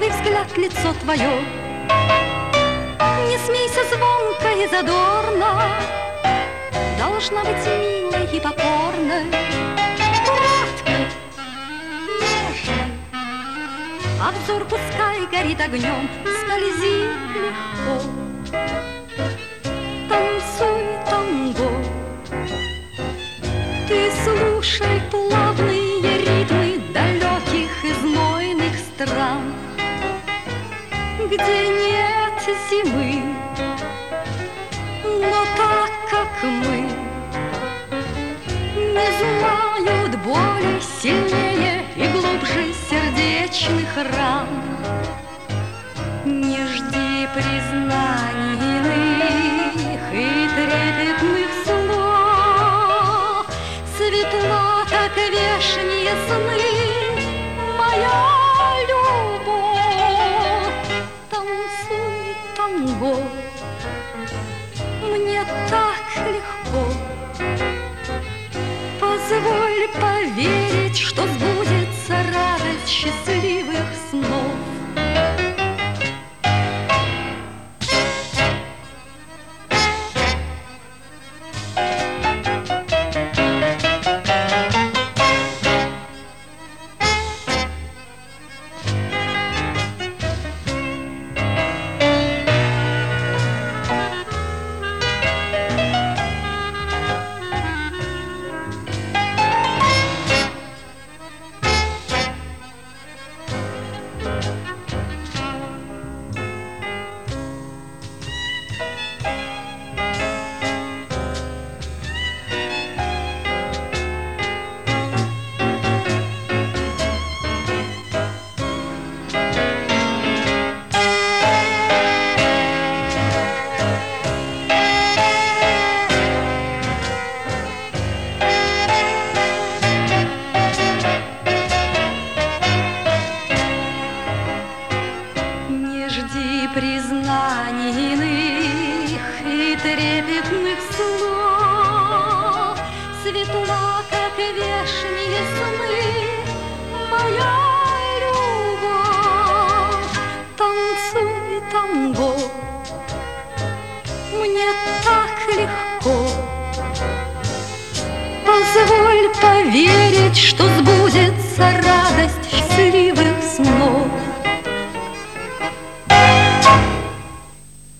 ласковый взгляд, лицо твое. Не смейся звонко и задорно, должна быть милой и покорной, краткой, нежной. А взор пускай горит огнем, скользи легко. Танцуй танго, ты слушай плавные ритмы далеких и знойных стран, где нет зимы, но так, как мы, не знают боли сильнее и глубже сердечных ран. Не жди признаний иных и трепетных слов, светла, как вешние сны, моя любовь. Танцуй танго, мне так легко. Позволь поверить, что сбудется радость счастливых снов. Признаний иных и трепетных слов, светла, как вешние сны, моя любовь. Танцуй танго, мне так легко. Позволь поверить, что сбудется радость счастливая.